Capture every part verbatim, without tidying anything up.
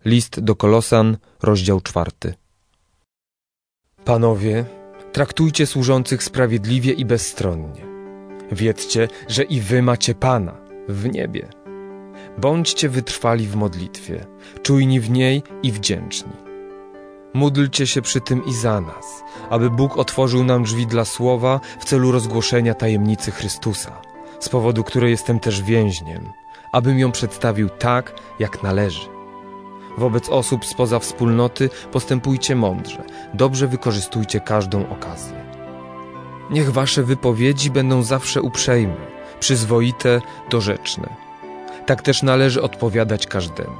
List do Kolosan, rozdział czwarty. Panowie, traktujcie służących sprawiedliwie i bezstronnie. Wiedzcie, że i wy macie Pana w niebie. Bądźcie wytrwali w modlitwie, czujni w niej i wdzięczni. Módlcie się przy tym i za nas, aby Bóg otworzył nam drzwi dla słowa w celu rozgłoszenia tajemnicy Chrystusa, z powodu której jestem też więźniem, abym ją przedstawił tak, jak należy. Wobec osób spoza wspólnoty postępujcie mądrze, dobrze wykorzystujcie każdą okazję. Niech wasze wypowiedzi będą zawsze uprzejme, przyzwoite, dorzeczne. Tak też należy odpowiadać każdemu.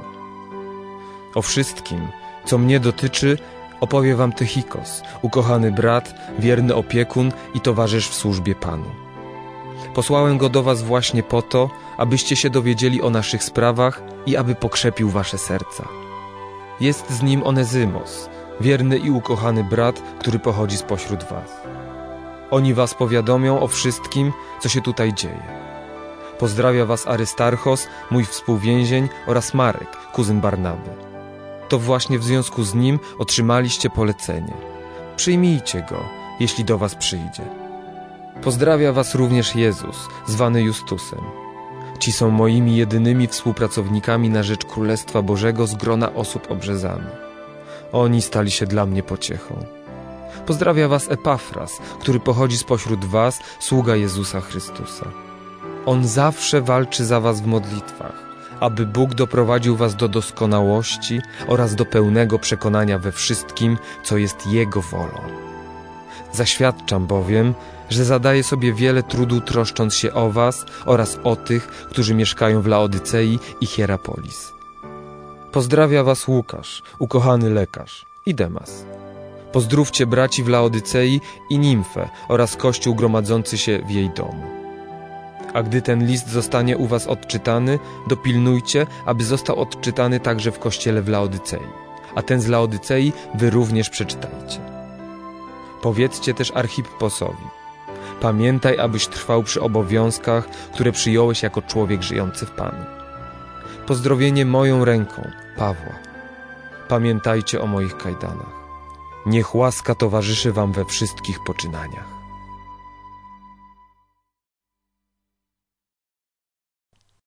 O wszystkim, co mnie dotyczy, opowie wam Tychikos, ukochany brat, wierny opiekun i towarzysz w służbie Panu. Posłałem go do was właśnie po to, abyście się dowiedzieli o naszych sprawach i aby pokrzepił wasze serca. Jest z nim Onezymos, wierny i ukochany brat, który pochodzi spośród was. Oni was powiadomią o wszystkim, co się tutaj dzieje. Pozdrawia was Arystarchos, mój współwięzień, oraz Marek, kuzyn Barnaby. To właśnie w związku z nim otrzymaliście polecenie. Przyjmijcie go, jeśli do was przyjdzie. Pozdrawia was również Jezus, zwany Justusem. Ci są moimi jedynymi współpracownikami na rzecz Królestwa Bożego z grona osób obrzezanych. Oni stali się dla mnie pociechą. Pozdrawia was Epafras, który pochodzi spośród was, sługa Jezusa Chrystusa. On zawsze walczy za was w modlitwach, aby Bóg doprowadził was do doskonałości oraz do pełnego przekonania we wszystkim, co jest Jego wolą. Zaświadczam bowiem, że zadaję sobie wiele trudu troszcząc się o was oraz o tych, którzy mieszkają w Laodycei i Hierapolis. Pozdrawia was Łukasz, ukochany lekarz, i Demas. Pozdrówcie braci w Laodycei i Nimfę oraz kościół gromadzący się w jej domu. A gdy ten list zostanie u was odczytany, dopilnujcie, aby został odczytany także w kościele w Laodycei, a ten z Laodycei wy również przeczytajcie. Powiedzcie też Archipposowi: pamiętaj, abyś trwał przy obowiązkach, które przyjąłeś jako człowiek żyjący w Panu. Pozdrowienie moją ręką, Pawła. Pamiętajcie o moich kajdanach. Niech łaska towarzyszy wam we wszystkich poczynaniach.